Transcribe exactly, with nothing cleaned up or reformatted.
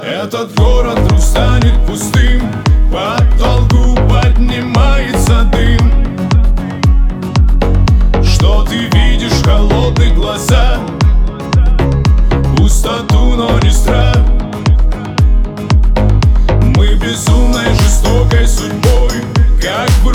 Этот город вдруг станет пустым, по потолку поднимается дым. Что ты видишь, холодные глаза, пустоту, но не страх. Мы безумной жестокой судьбой, как бы